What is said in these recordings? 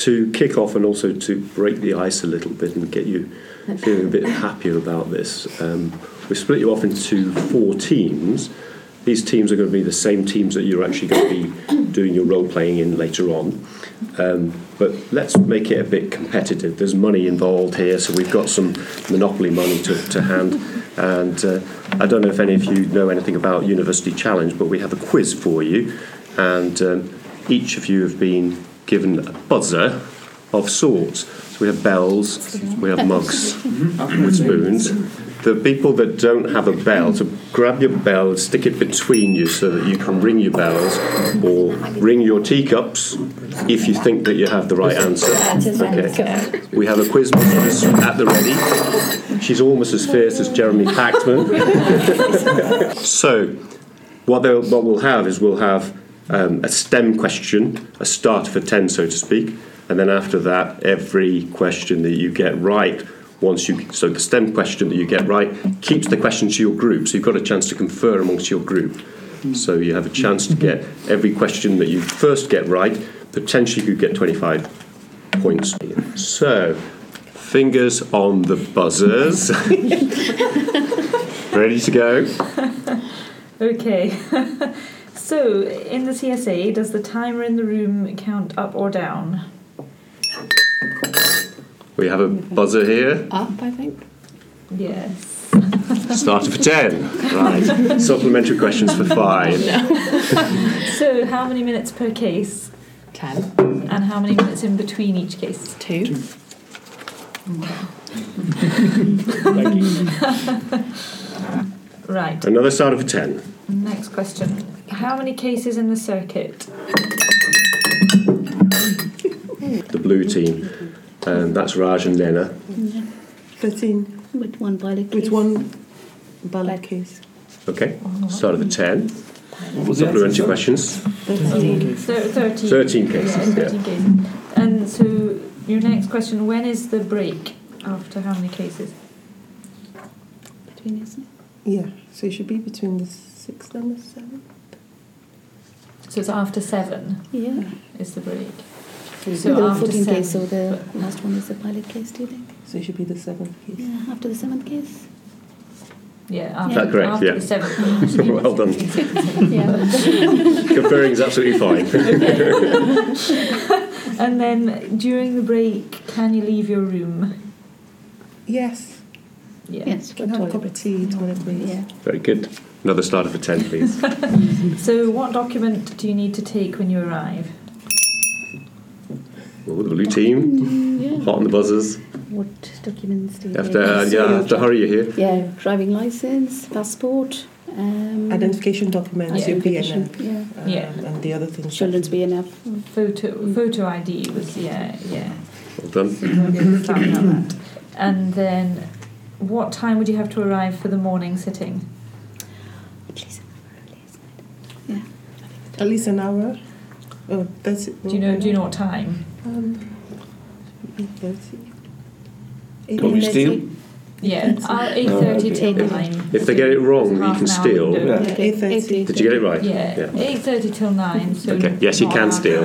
to kick off and also to break the ice a little bit and get you feeling a bit happier about this, we split you off into 4 teams. These teams are going to be the same teams that you're actually going to be doing your role-playing in later on. But let's make it a bit competitive. There's money involved here, so we've got some Monopoly money to hand. And I don't know if any of you know anything about University Challenge, but we have a quiz for you. And each of you have been given a buzzer of sorts. So we have bells, we have mugs with spoons. The people that don't have a bell, so grab your bell and stick it between you so that you can ring your bells or ring your teacups if you think that you have the right answer. Okay. We have a quiz mistress at the ready. She's almost as fierce as Jeremy Paxman. So what we'll have is we'll have a STEM question, a starter for 10, so to speak, and then after that, every question that you get right, so the STEM question that you get right keeps the question to your group, so you've got a chance to confer amongst your group. So you have a chance to get every question that you first get right, potentially you could get 25 points. So, fingers on the buzzers. Ready to go? Okay. So, in the CSA, does the timer in the room count up or down? We have a buzzer here. Up, I think. Yes. Starter for 10. Right. Supplementary questions for 5. So, how many minutes per case? 10. And how many minutes in between each case? 2. Thank you. Right. Another starter for 10. Next question. How many cases in the circuit? The blue team. That's Raj and Lena. 13. With one ballot case. With one ballot case. Okay. Starter for 10. Supplementary questions. 13. 13 cases. Yeah, 13 cases. And so, your next question, when is the break after how many cases? Between, isn't it? Yeah, so it should be between the 6th and the 7th. So it's after 7 Yeah. is the break. So the after 14 7. case, so the last one is the pilot case, do you think? So it should be the 7th case. Yeah, after the 7th case. Yeah, after, Is that correct? after Yeah. the 7th. Well done. Yeah. Conferring is absolutely fine. And then during the break, can you leave your room? Yes. Yeah. Yes, Can have a cup of tea, toilet break. Yeah. Very good. Another starter for 10, please. So what document do you need to take when you arrive? Oh, the blue team. Yeah. Hot on the buzzers. What documents do you Have need? to hurry you here. Yeah, driving license, passport, Identification documents, your identification, BNF. yeah. And the other things. Children's BNF. Photo ID was, yeah. Well done. So you'll be able to start without that. And then what time would you have to arrive for the morning sitting? At least an hour early, isn't it? Yeah. At least an hour. Oh, that's it. Do you know what time? 8:30. Can we steal? Yeah, 8:30 till 9. If they get it wrong, you can steal. Yeah, 8:30. Did you get it right? Yeah, 8:30 till 9. So Okay. Yes, you can steal.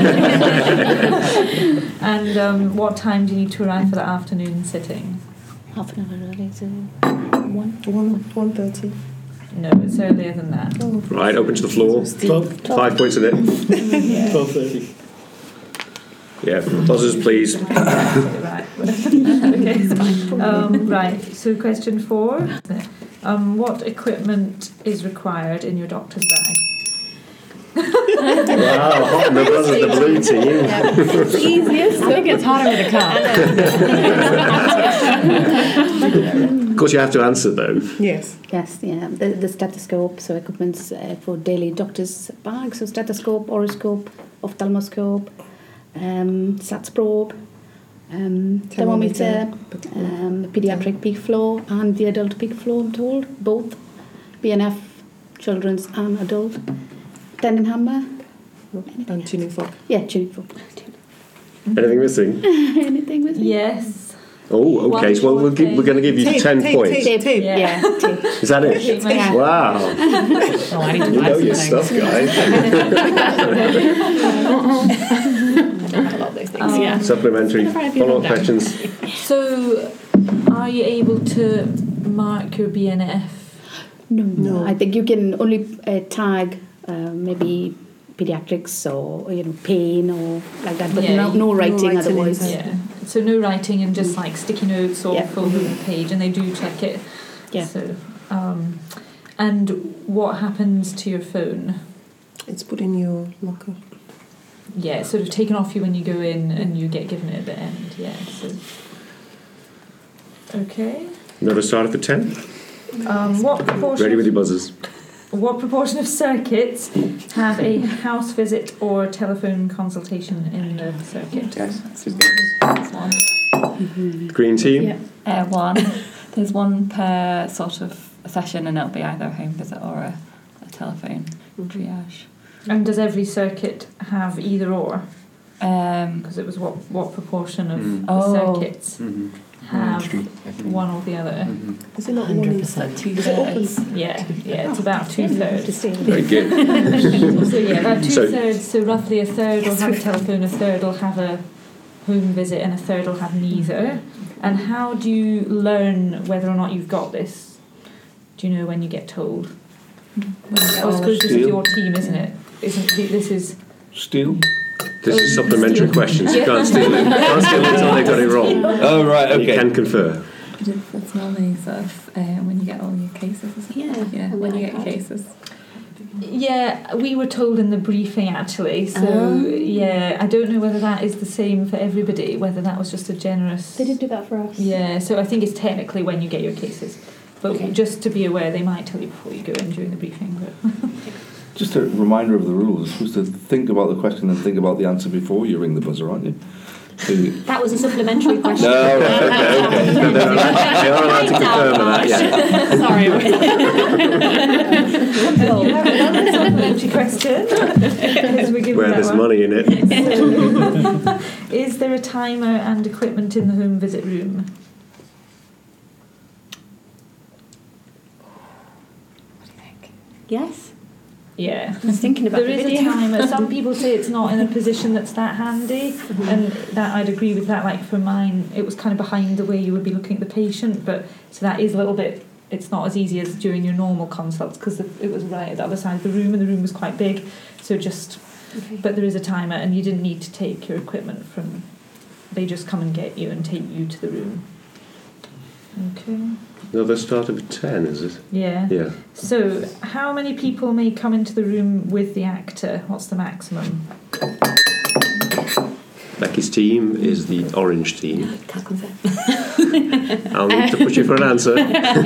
And what time do you need to arrive for the afternoon sitting? Half an hour early, so 1:30. No, it's earlier than that. Right, open to the floor. 5 points in it. 12:30. Yeah, buzzers, please. Right. Okay. Right. So question 4. What equipment is required in your doctor's bag? Wow, hot on the buzzers, the blue team. easiest. I think it's harder with a car. Of course, you have to answer though. Yes. Yes, yeah. The stethoscope, so equipment's for daily doctor's bag, so stethoscope, oroscope, ophthalmoscope, SATS probe, thermometer, pediatric peak flow, and the adult peak flow, I'm told, both BNF, children's and adult. Tendon hammer. And tuning fork. Yeah, tuning fork. Anything missing? Anything with it? Yes. Oh, okay. So we're going to give you 10 points. Tape. Yeah, tape. Is that it? Yeah. Wow. Oh, I need to You buy know your something. stuff, guys. Yeah. Supplementary It's gonna probably be follow-up rundown. questions. So, are you able to mark your BNF? No. I think you can only tag maybe pediatrics or pain or like that, but Yeah, no writing writing otherwise. inside. Yeah. So no writing and just like sticky notes or Yeah. full home page, and they do check it. Yeah. So, and what happens to your phone? It's put in your locker. Yeah, it's sort of taken off you when you go in, and you get given it at the end. Yeah. So. Okay. Another starter for 10. What proportion? Ready with your buzzers. What proportion of circuits have a house visit or telephone consultation in the circuit? Green team. Yeah. One. There's one per sort of session, and it'll be either a home visit or a telephone triage. And does every circuit have either or? Um, Because it was what proportion of Mm. the Oh. circuits have one or the other? Is it not one in 100%. 2/3. Yeah, it's about 2/3. Very good. So yeah, about So- 2/3. So roughly a third will have a telephone, a third will have a home visit, and a third will have neither. And how do you learn whether or not you've got this? Do you know when you get told? I suppose this is Steel. your team, isn't it? This is Steel? This is supplementary questions. You can't steal it. Can't steal it until they got it wrong. Oh, right, You okay. can confer. That's normally sort of when you get all your cases, isn't it? Yeah. When you get your cases. Yeah, we were told in the briefing actually. So yeah, I don't know whether that is the same for everybody. Whether that was just a generous. They didn't do that for us. Yeah, so I think it's technically when you get your cases, but just to be aware, they might tell you before you go in during the briefing. But Just a reminder of the rules. You're supposed to think about the question and think about the answer before you ring the buzzer, aren't you? So you- That was a supplementary question. No, right, okay. No, they are allowed to confirm that, yeah. Sorry. you have another supplementary question. Because we're giving Where that there's one. money in it. Is there a timer and equipment in the home visit room? Yes. Yeah. I was thinking about There the is video. a timer. Some people say it's not in a position that's that handy, and that I'd agree with that. Like for mine, it was kind of behind the way you would be looking at the patient, but so that is a little bit. It's not as easy as during your normal consults because it was right at the other side of the room, and the room was quite big. So just, but there is a timer, and you didn't need to take your equipment from. They just come and get you and take you to the room. Okay. Another starter for 10, is it? Yeah. Yeah. So, how many people may come into the room with the actor? What's the maximum? Becky's team is the orange team. Can't confirm. I'll need to push you for an answer.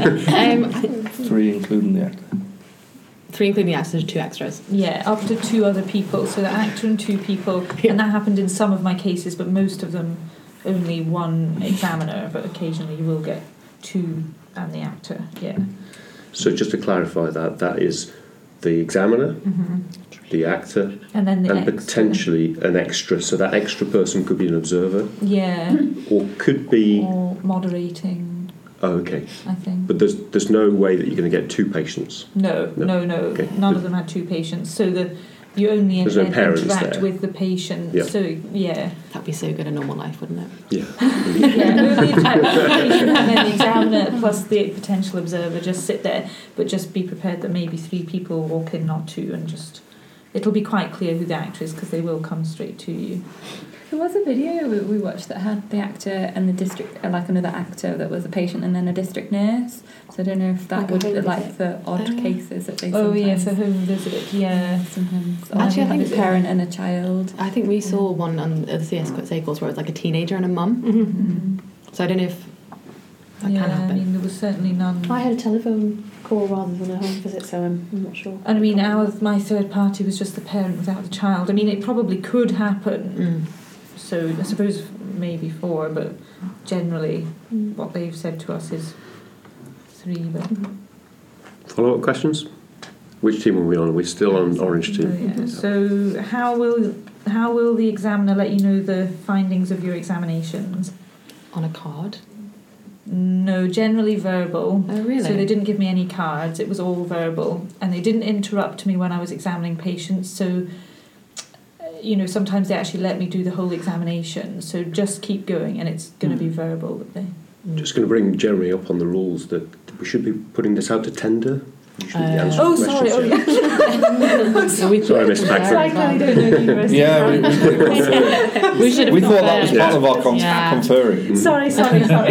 3 including the actor. 3 including the actors, 2 extras. Yeah, up to 2 other people. So the actor and 2 people, and that happened in some of my cases, but most of them only 1 examiner. But occasionally you will get 2 and the actor. Yeah. So just to clarify that is the examiner, the actor, And then the and extra. potentially an extra. So that extra person could be an observer, Yeah. or could be. Or moderating, Oh, okay. I think. But there's no way that you're going to get 2 patients. No. Okay. None of them had 2 patients. So you only There's no parents interact there. with the patient. Yeah. So yeah. That'd be so good in normal life, wouldn't it? Yeah. Yeah, only interact with the patient and then the examiner plus the potential observer just sit there, but just be prepared that maybe 3 people walk in, not 2, and just it'll be quite clear who the actor is because they will come straight to you. There was a video we watched that had the actor and the district, like another actor that was a patient, and then a district nurse. So I don't know if that Like a would home like visit. for odd cases that they Oh yeah, sometimes. for home visit. Yeah. Sometimes. Or Actually, I like think- a parent and a child. I think we saw one on the CS course where it was like a teenager and a mum. Mm-hmm. So I don't know if that yeah, can happen. I mean there was certainly none. I had a telephone call rather than a home visit, so I'm not sure. And I mean, my third party was just the parent without the child. I mean, it probably could happen. So I suppose maybe 4, but generally what they've said to us is 3. But Follow-up questions? Which team are we on? Are we still on orange team? yeah. So how will the examiner let you know the findings of your examinations? On a card. No, generally verbal. Oh, really? So they didn't give me any cards. It was all verbal, and they didn't interrupt me when I was examining patients. So sometimes they actually let me do the whole examination. So just keep going, and it's going to be verbal that they. Just going to bring Jeremy up on the rules that we should be putting this out to tender. Usually the answer to sorry. questions, Sorry, Mr. Paxton. I don't know the university. Yeah, We should have we thought that was conferred. part of our Yeah. conferring. Sorry. So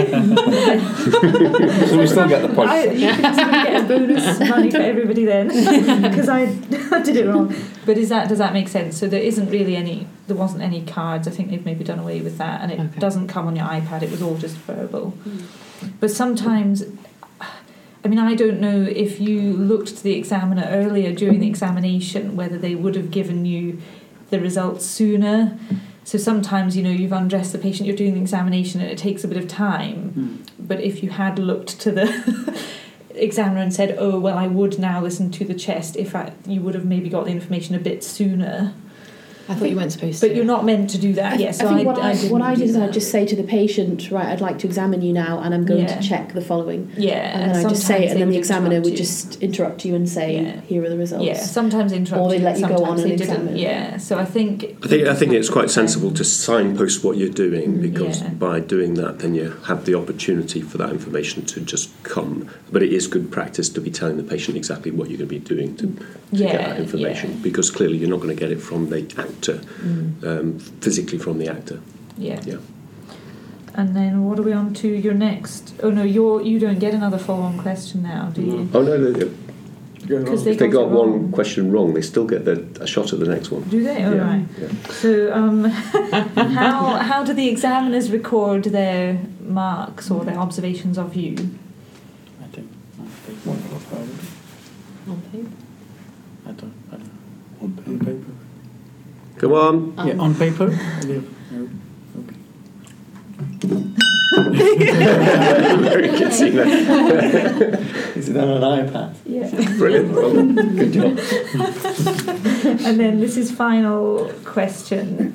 we still get the point. You can still get a bonus money for everybody then, because I did it wrong. But does that make sense? So there wasn't any cards. I think they've maybe done away with that, and it doesn't come on your iPad. It was all just verbal. But sometimes, I don't know if you looked to the examiner earlier during the examination whether they would have given you the results sooner. So sometimes, you've undressed the patient, you're doing the examination, and it takes a bit of time. But if you had looked to the examiner and said, oh, well, I would now listen to the chest, you would have maybe got the information a bit sooner. I thought you weren't supposed to. But you're not meant to do that. Yes, I think what I did is that. I'd just say to the patient, right, I'd like to examine you now, and I'm going to check the following. Yeah, and then I just say it, and then the examiner would you. just interrupt you and say, here are the results. Yeah, sometimes interrupt or they let you go on and didn't. examine. Yeah, so I think it's quite sensible to signpost what you're doing, because by doing that, then you have the opportunity for that information to just come. But it is good practice to be telling the patient exactly what you're going to be doing to get that information, because clearly you're not going to get it from the actor. Physically from the actor. Yeah. And then what are we on to your next? Oh no, you don't get another follow-on question now, do you? Oh no, Because if they got one question wrong, they still get a shot at the next one. Do they? Oh right. Yeah. So how do the examiners record their marks or their observations of you? I think On paper. I don't know. On paper. Come on. Yeah, on paper. Okay. Very good seeing that. Is it on an iPad? Yeah. Brilliant. Well done. Good job. And then this is final question.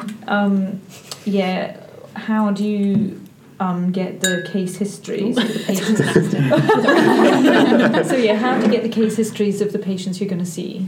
How do you get the case histories of the patients? So how do you get the case histories of the patients you're going to see?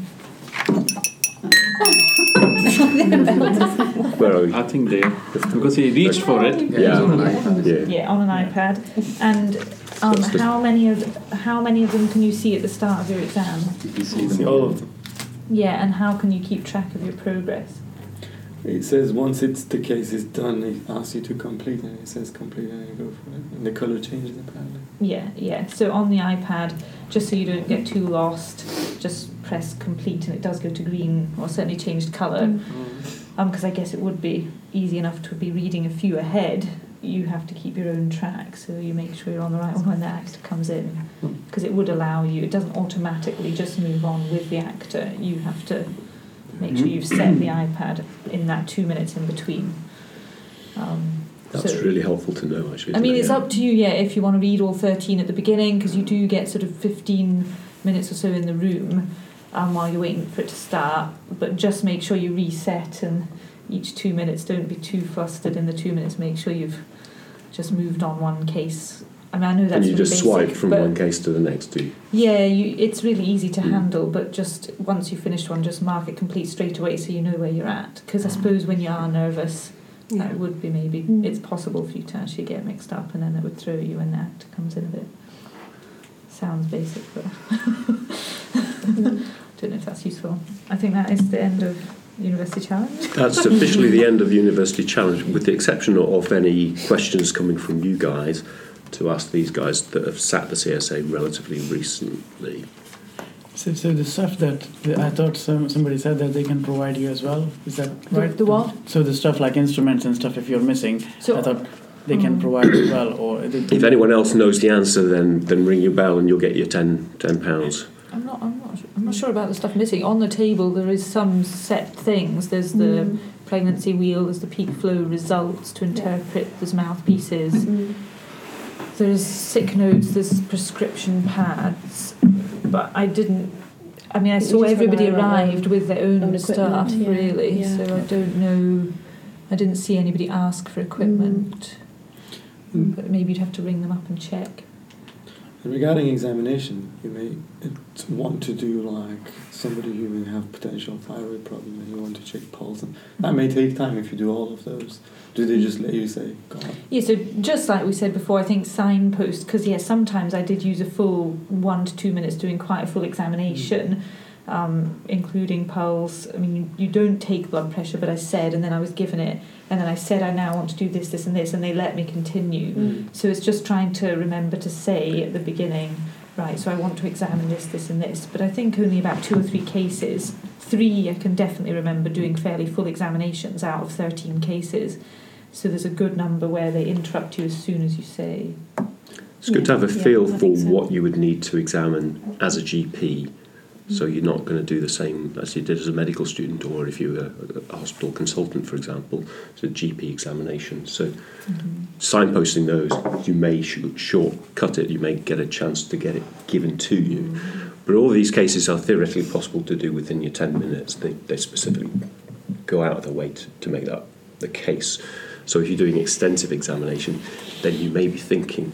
Where are we? I think they, because he reached for it. Yeah, on an iPad. And how many of them can you see at the start of your exam? You see all of them. Yeah, and how can you keep track of your progress? It says once the case is done, it asks you to complete, and it says complete, and you go for it. And the colour changes apparently. Yeah. So on the iPad, just so you don't get too lost, just press complete, and it does go to green, or certainly changed colour. Because I guess it would be easy enough to be reading a few ahead. You have to keep your own track, so you make sure you're on the right one when the actor comes in, because it would allow you. It doesn't automatically just move on with the actor. You have to make sure you've set the iPad in that 2 minutes in between. That's really helpful to know, actually. It's up to you, if you want to read all 13 at the beginning, because you do get sort of 15 minutes or so in the room while you're waiting for it to start. But just make sure you reset, and each 2 minutes, don't be too flustered in the 2 minutes. Make sure you've just moved on one case. I know that's and you just basic, swipe from one case to the next, do you? Yeah, it's really easy to handle, but just once you've finished one, just mark it complete straight away so you know where you're at. Because I suppose when you are nervous, that would be it's possible for you to actually get mixed up, and then it would throw you when the actor comes in a bit. Sounds basic, but don't know if that's useful. I think that is the end of University Challenge. That's officially the end of University Challenge, with the exception of any questions coming from you guys to ask these guys that have sat the CSA relatively recently. So the stuff that I thought somebody said that they can provide you as well. Is that right? The what? So the stuff like instruments and stuff, if you're missing, so, I thought they can provide as well. Or if anyone else knows the answer, then ring your bell and you'll get your £10. I'm not sure about the stuff missing. On the table there is some set things. There's the pregnancy wheel, there's the peak flow results to interpret, there's mouthpieces, there's sick notes, there's prescription pads. But I saw everybody arrived with their own stuff, really, so I don't know. I didn't see anybody ask for equipment. But maybe you'd have to ring them up and check. And regarding examination, you may want to do like somebody who may have potential thyroid problem and you want to check pulse, and that may take time if you do all of those. Do they just let you say, go on? Yeah, so just like we said before, I think signpost, because sometimes I did use a full 1 to 2 minutes doing quite a full examination, including pulse. I mean, you don't take blood pressure, but I said, and then I was given it, and then I said I now want to do this, this and this, and they let me continue. So it's just trying to remember to say at the beginning, right, so I want to examine this, this and this. But I think only about 2 or 3 cases, 3 I can definitely remember doing fairly full examinations out of 13 cases. So there's a good number where they interrupt you as soon as you say. It's good to have a feel I for think so. what you would need to examine as a GP. So you're not going to do the same as you did as a medical student, or if you were a hospital consultant, for example, it's a GP examination. So signposting those, you may shortcut it, you may get a chance to get it given to you. But all these cases are theoretically possible to do within your 10 minutes. They specifically go out of their way to make that the case. So if you're doing extensive examination, then you may be thinking,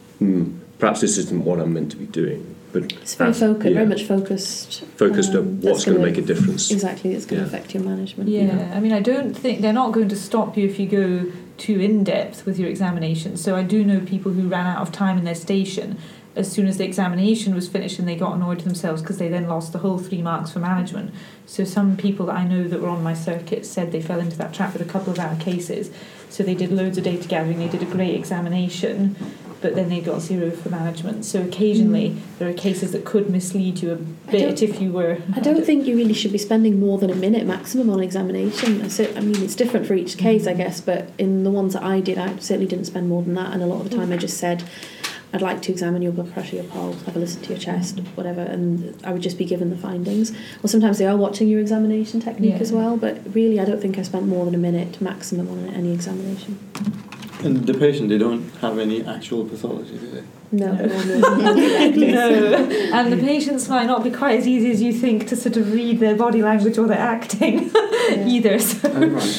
perhaps this isn't what I'm meant to be doing. But It's very focused, very much focused. Focused on what's going to make a difference. Exactly, it's going to affect your management. Yeah, I mean, I don't think they're not going to stop you if you go too in-depth with your examination. So I do know people who ran out of time in their station as soon as the examination was finished, and they got annoyed with themselves because they then lost the whole 3 marks for management. So some people that I know that were on my circuit said they fell into that trap with a couple of our cases. So they did loads of data gathering, they did a great examination, but then they got 0 for management. So occasionally there are cases that could mislead you a bit if you were... I don't think you really should be spending more than a minute maximum on examination. So, I mean, it's different for each case, I guess, but in the ones that I did, I certainly didn't spend more than that, and a lot of the time I just said, I'd like to examine your blood pressure, your pulse, have a listen to your chest, whatever, and I would just be given the findings. Well, sometimes they are watching your examination technique as well, but really I don't think I spent more than a minute maximum on any examination. And the patient, they don't have any actual pathology, do they? No. No, and the patients might not be quite as easy as you think to sort of read their body language or their acting either. So,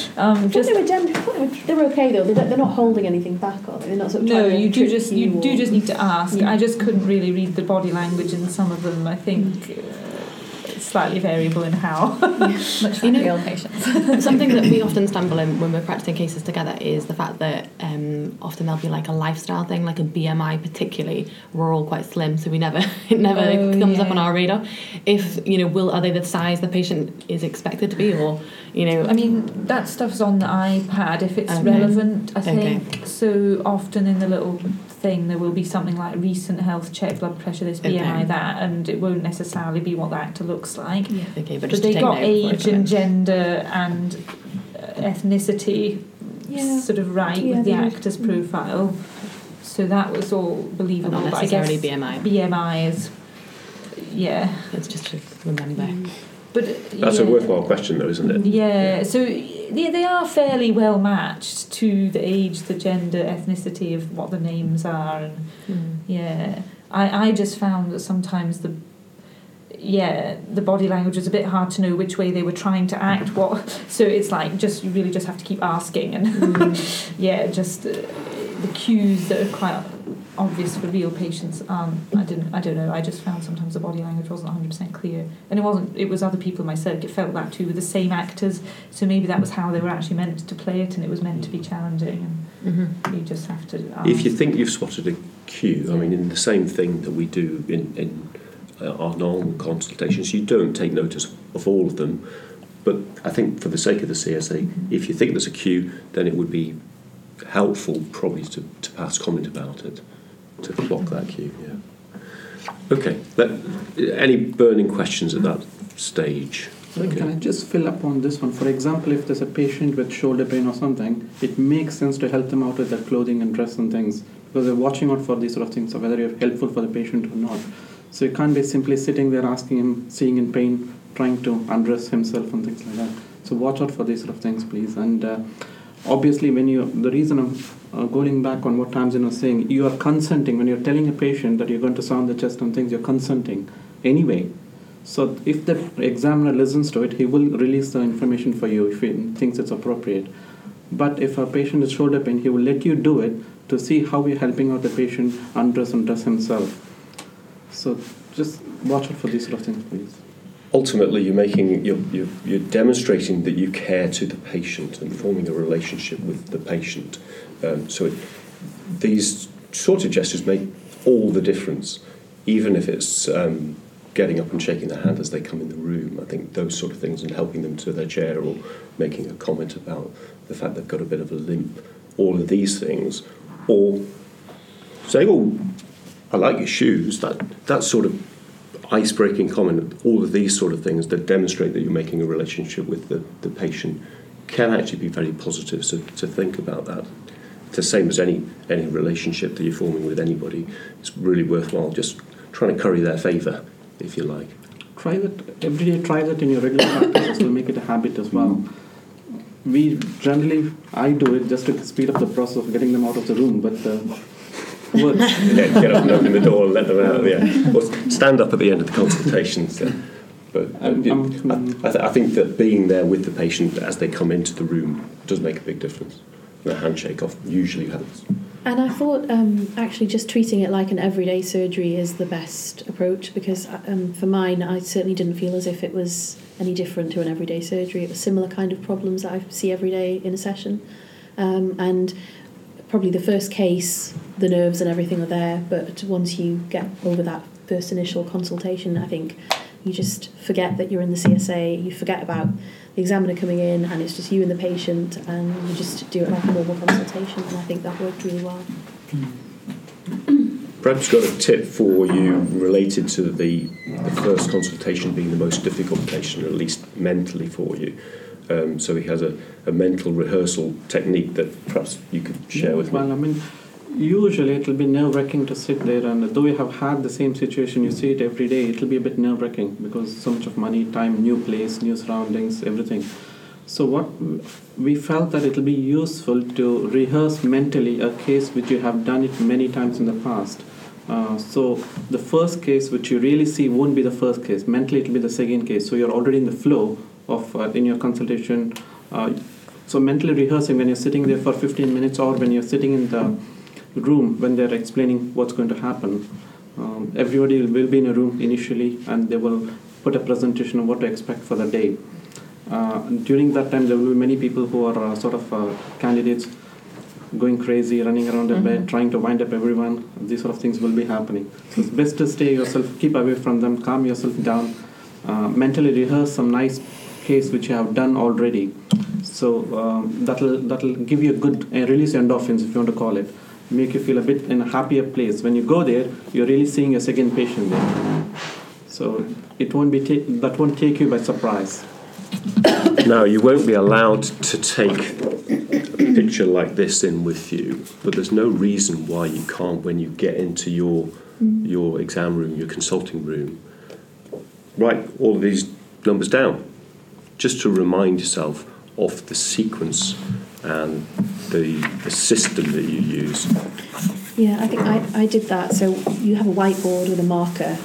they were okay though. They're not holding anything back, are they? They're not sort of no, trying to you do trick just need to ask. Yeah. I just couldn't really read the body language in some of them. I think it's slightly variable in how. Much like real patients. Something that we often stumble in when we're practicing cases together is the fact that often there'll be like a lifestyle thing, like a BMI particularly. We're all quite slim, so it never comes up on our radar. If are they the size the patient is expected to be, or I mean, that stuff's on the iPad if it's relevant, I think. So often in the little thing there will be something like recent health check, blood pressure, this BMI, that, and it won't necessarily be what the actor looks like. Yeah. Okay, but they got age and gender and ethnicity sort of with the actor's profile. So that was all believable. But not necessarily BMI. BMI is, It's just to remember. But that's a worthwhile question, though, isn't it? Yeah. So they are fairly well matched to the age, the gender, ethnicity of what the names are, and I just found that sometimes the body language was a bit hard to know which way they were trying to act. So it's like you really just have to keep asking, and just the cues that are quite obvious for real patients aren't. I don't know. I just found sometimes the body language wasn't 100% clear, and it was other people in my circuit felt that too with the same actors. So maybe that was how they were actually meant to play it, and it was meant to be challenging. And you just have to ask. If you think you've spotted a cue, I mean, in the same thing that we do in our normal consultations, you don't take notice of all of them. But I think for the sake of the CSA, if you think there's a cue, then it would be helpful probably to pass comment about it, to clock that cue. Okay. Any burning questions at that stage? So can I just fill up on this one? For example, if there's a patient with shoulder pain or something, it makes sense to help them out with their clothing and dress and things, because they're watching out for these sort of things, so whether you're helpful for the patient or not. So you can't be simply sitting there asking him, seeing in pain, trying to undress himself and things like that. So watch out for these sort of things, please. And obviously, the reason of going back on what Tamsin was saying, you are consenting. When you're telling a patient that you're going to sound the chest and things, you're consenting anyway. So if the examiner listens to it, he will release the information for you if he thinks it's appropriate. But if a patient is shoulder pain, he will let you do it to see how you're helping out the patient undress and dress himself. So just watch out for these sort of things, please. Ultimately, you're demonstrating that you care to the patient and forming a relationship with the patient. These sort of gestures make all the difference, even if it's getting up and shaking their hand as they come in the room. I think those sort of things, and helping them to their chair or making a comment about the fact they've got a bit of a limp, all of these things, or saying, "Oh, I like your shoes," that sort of ice-breaking comment, all of these sort of things that demonstrate that you're making a relationship with the patient can actually be very positive. So to think about that, it's the same as any relationship that you're forming with anybody. It's really worthwhile just trying to curry their favour, if you like. Try that every day. Try that in your regular practice. Will make it a habit as well. I do it just to speed up the process of getting them out of the room, but works. Yeah, get up and open the door and let them out. Yeah, or stand up at the end of the consultations. Yeah. But I think that being there with the patient as they come into the room does make a big difference. The handshake off usually helps. And I thought actually just treating it like an everyday surgery is the best approach, because for mine, I certainly didn't feel as if it was any different to an everyday surgery. It was similar kind of problems that I see every day in a session. And probably the first case, the nerves and everything are there, but once you get over that first initial consultation, I think you just forget that you're in the CSA, you forget about the examiner coming in, and it's just you and the patient, and you just do it like a normal consultation, and I think that worked really well. Brad's got a tip for you related to the first consultation being the most difficult patient, at least mentally for you. So he has a mental rehearsal technique that perhaps you could share with me. Well, I mean, usually it will be nerve-wracking to sit there, and though you have had the same situation, you see it every day, it will be a bit nerve-wracking because so much of money, time, new place, new surroundings, everything. So what we felt that it will be useful to rehearse mentally a case which you have done it many times in the past. So the first case which you really see won't be the first case. Mentally it will be the second case. So you're already in the flow of in your consultation. So mentally rehearsing when you're sitting there for 15 minutes, or when you're sitting in the room when they're explaining what's going to happen. Everybody will be in a room initially, and they will put a presentation of what to expect for the day. During that time, there will be many people who are candidates going crazy, running around the bed, trying to wind up everyone. These sort of things will be happening. So it's best to stay yourself, keep away from them, calm yourself down, mentally rehearse some nice case which you have done already. So that'll give you a good release endorphins, if you want to call it, make you feel a bit in a happier place. When you go there, you're really seeing a second patient there. So it won't be that won't take you by surprise. Now, you won't be allowed to take a picture like this in with you, but there's no reason why you can't, when you get into your exam room, your consulting room, write all of these numbers down, just to remind yourself of the sequence and the system that you use. Yeah, I think I did that. So you have a whiteboard with a marker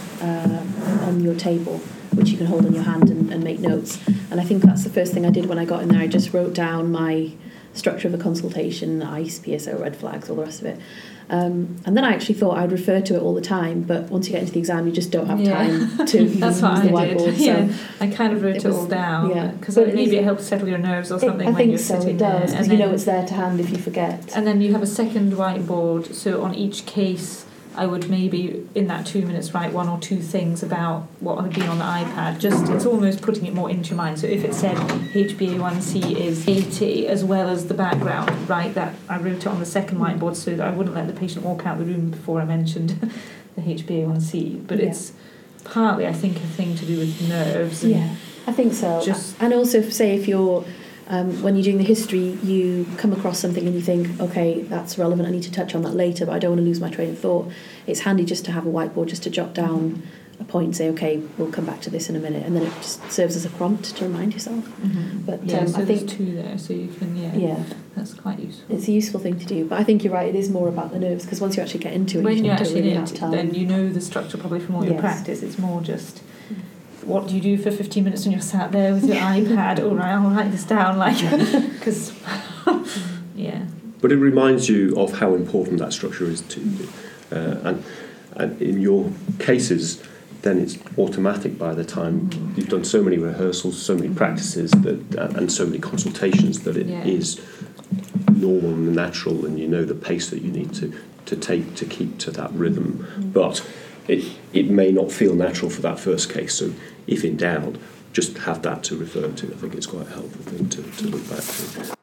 on your table, which you can hold in your hand and make notes. And I think that's the first thing I did when I got in there. I just wrote down my structure of a consultation, ICE, PSO, red flags, all the rest of it. And then I actually thought I'd refer to it all the time, but once you get into the exam, you just don't have time to use That's the what I whiteboard. did. Yeah, I kind of wrote it all down. Yeah, because maybe it helps settle your nerves or something. I when you're think so. sitting It does, there. because you know it's there to hand if you forget. And then you have a second whiteboard. So on each case, I would maybe in that 2 minutes write one or two things about what had been on the iPad. Just it's almost putting it more into your mind. So if it said HbA1c is 80 as well as the background, right? That I wrote it on the second whiteboard so that I wouldn't let the patient walk out the room before I mentioned the HbA1c. But it's partly, I think, a thing to do with nerves. Yeah, I think so. And also, say if you're when you're doing the history, you come across something and you think, okay, that's relevant, I need to touch on that later, but I don't want to lose my train of thought. It's handy just to have a whiteboard just to jot down a point and say, okay, we'll come back to this in a minute, and then it just serves as a prompt to remind yourself. But so I think there's two there, so you can, that's quite useful. It's a useful thing to do, but I think you're right, it is more about the nerves, because once you actually get into it, when you you're don't actually really in have it, time. then you know the structure probably from all your practice. It's more just what do you do for 15 minutes when you're sat there with your iPad? All right, I'll write this down, because But it reminds you of how important that structure is to you. And And in your cases, then it's automatic by the time you've done so many rehearsals, so many practices and so many consultations that it is normal and natural, and you know the pace that you need to take to keep to that rhythm. But it may not feel natural for that first case, so if in doubt, just have that to refer to. I think it's quite a helpful thing to look back to.